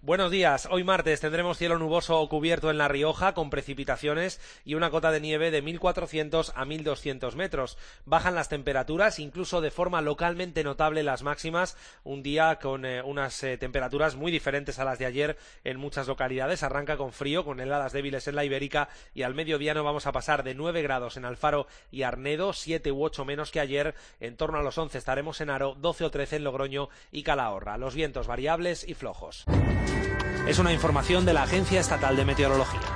Buenos días. Hoy martes tendremos cielo nuboso o cubierto en La Rioja con precipitaciones y una cota de nieve de 1.400 a 1.200 metros. Bajan las temperaturas, incluso de forma localmente notable las máximas. Un día con unas temperaturas muy diferentes a las de ayer en muchas localidades. Arranca con frío, con heladas débiles en la Ibérica, y al mediodía no vamos a pasar de 9 grados en Alfaro y Arnedo, 7 u 8 menos que ayer. En torno a los 11 estaremos en Haro, 12 o 13 en Logroño y Calahorra. Los vientos variables y flojos. Es una información de la Agencia Estatal de Meteorología.